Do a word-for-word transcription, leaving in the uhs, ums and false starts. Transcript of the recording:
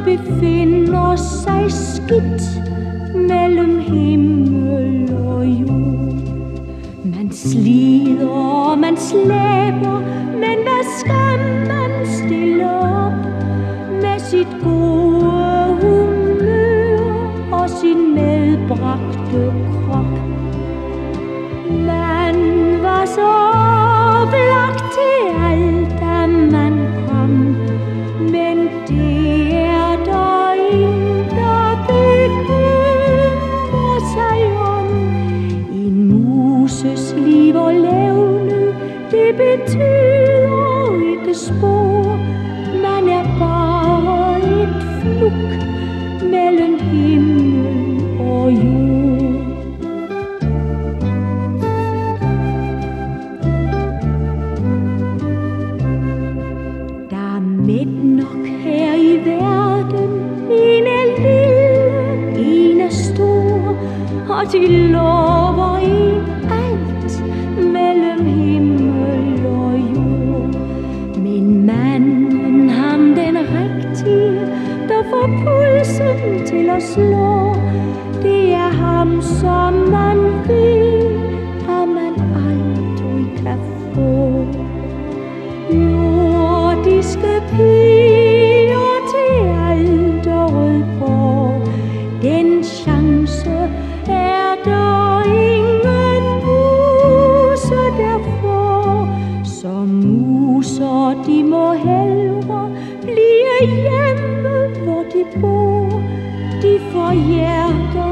befinder sig skidt mellem himmel og jord. Man slider og man slæber, men hvad skal man stille op med sit gode humør og sin medbragte krop? Man var så oplagt til alt, da man kom, men det er der ingen, der bekymrer sig om. En muses liv og levne, det betyder ikke spor. Man er bare et fluk mellem himmel og jord. Der er mæt nok her i verden, en er lille, en er stor, og de lover en alt mellem himmel og jord. Men manden, ham den rigtige, der får pulsen til at slå, det er ham, som man ved, at man aldrig kan få. Jordiske piger til Allerødborg, den chance er der ingen muse, der får. Så muser, de må hellere blive hjemme, hvor de bor. De får hjerter